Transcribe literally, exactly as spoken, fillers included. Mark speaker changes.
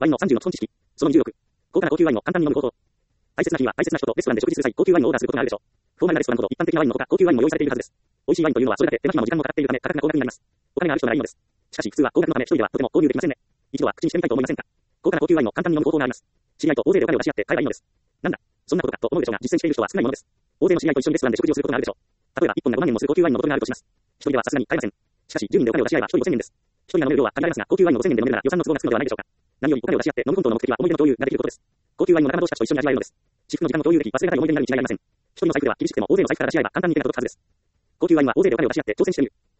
Speaker 1: ワインのさんじゅうの基本知識。そのにじゅうろく。高価な高級ワインを簡単に飲む方法。大切な日には大切な人とレストランで食事する際、高級ワインをオーダーすることがあるでしょう。フォーマルなレストランほど一般的なワインのほか高級ワインも用意されているはずです。美味しいワインというのはそれだけ手間暇も時間もかかっているため価格が高額になります。お金がある人ならいいのです。しかし普通は高額のため一人ではとても購入できませんね。一度は口にしてみたいと思いませんか。高価な高級ワインを簡単に飲む方法があります。知り合いと大勢でお金を出し合って買えばいいのです。なんだ、そんなことかと思うでしょうが、実践している人は少ないものです。大勢の知り合いと一緒にレストランで食事をすることがあるでしょう。例えばいっぽんがごまんえんもする高級ワインのボトルがあるとします。一人ではさすがに買えません。しかしじゅうにんでお金を出し合えば一人ごせんえんです。一人が飲める量は限られますが、高級ワインをごせんえんで飲めるなら予算の都合がつくのではないでしょうか。何よりお金を出し合って飲む本当の目的は思い出の共有ができることです。高級ワインを仲間同士たちと一緒に味わえるのです。至福の時間を共有でき、忘れがたい思い出になるに違いありません。一人の財布では厳しくても大勢の財布から出し合えば簡単にいけたこと数です。高級ワインは大勢でお金を出し合って挑戦してみる。